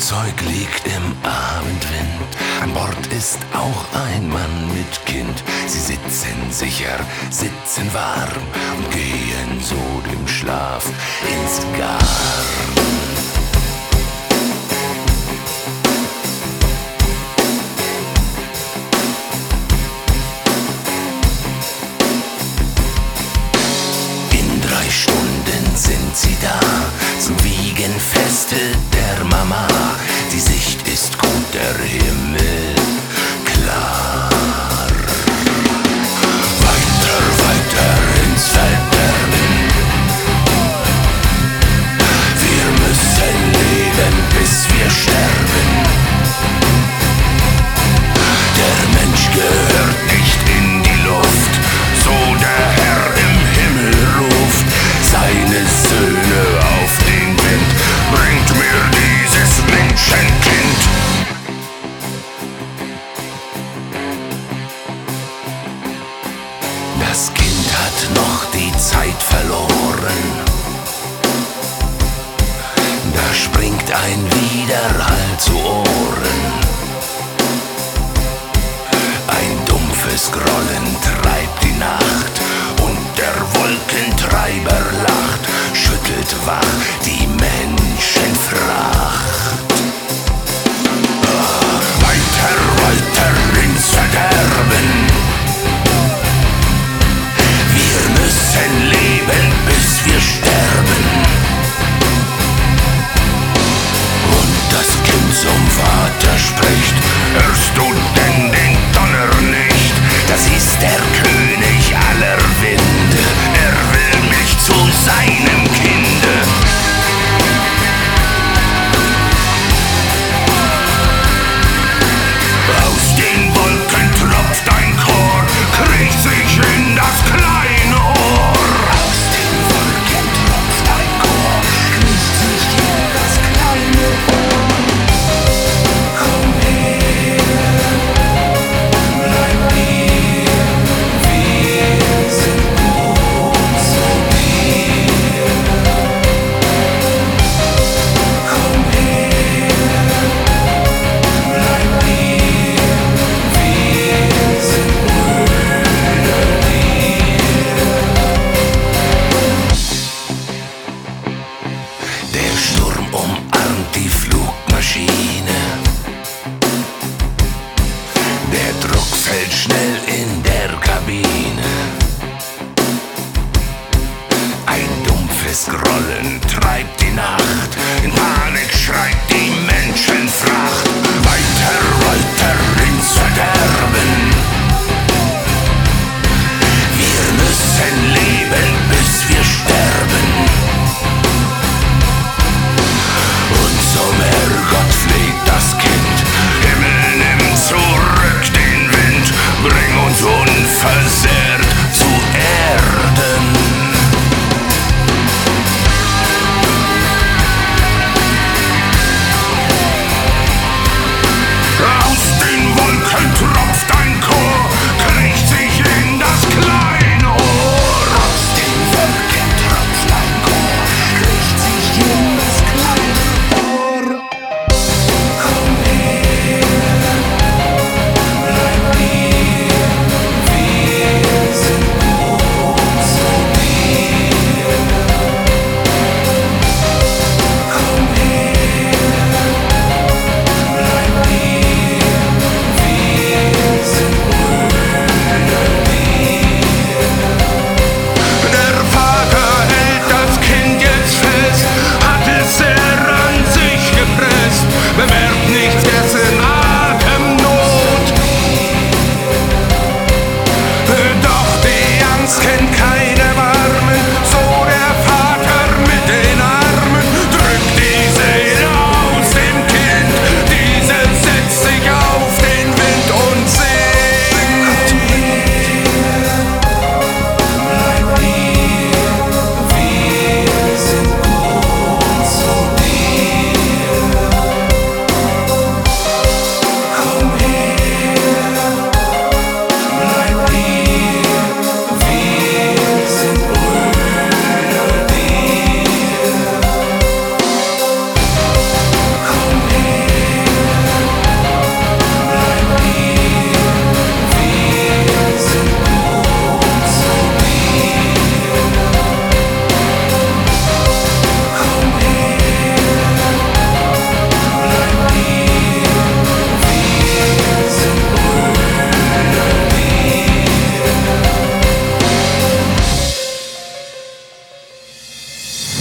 Flugzeug liegt im Abendwind. An Bord ist auch ein Mann mit Kind. Sie sitzen sicher, sitzen warm und gehen so dem Schlaf ins Garn. In 3 Stunden sind sie da zum Wiegenfeste der Mama. Die Sicht ist gut, der Himmel klar. Weiter, weiter ins Verderben. Wir müssen leben, bis wir sterben. Der Mensch gehört nicht in die Luft, so der Herr im Himmel ruft seine Söhne auf den Wind. Bringt mir dieses Menschenkind. Das Kind hat noch die Zeit verloren. Da springt ein Widerhall zu Ohren. Ein dumpfes Grollen treibt die Nacht und der Wolkentreiber lacht, schüttelt wach die Menschenfracht. Weiter, weiter ins Verderben. Wir müssen leben, bis wir sterben. Und das Kind zum Vater spricht: Hörst du denn den Donner nicht? Das ist der König aller Winde. Er will mich zu seinem Kinde. Aus den Wolken tropft ein Chor, kriecht sich in das kleine Ohr. Aus den Wolken tropft ein Chor, kriecht sich in das kleine Ohr. Komm her, bleib hier, wir sind gut zu dir. Komm her, bleib hier, wir sind Brüder dir. Der Sturm umarmt die Flugmaschine. Der Druck fällt schnell in der Kabine. Ein dumpfes Grollen treibt die Nacht. In Panik schreit die Menschenfracht. Weiter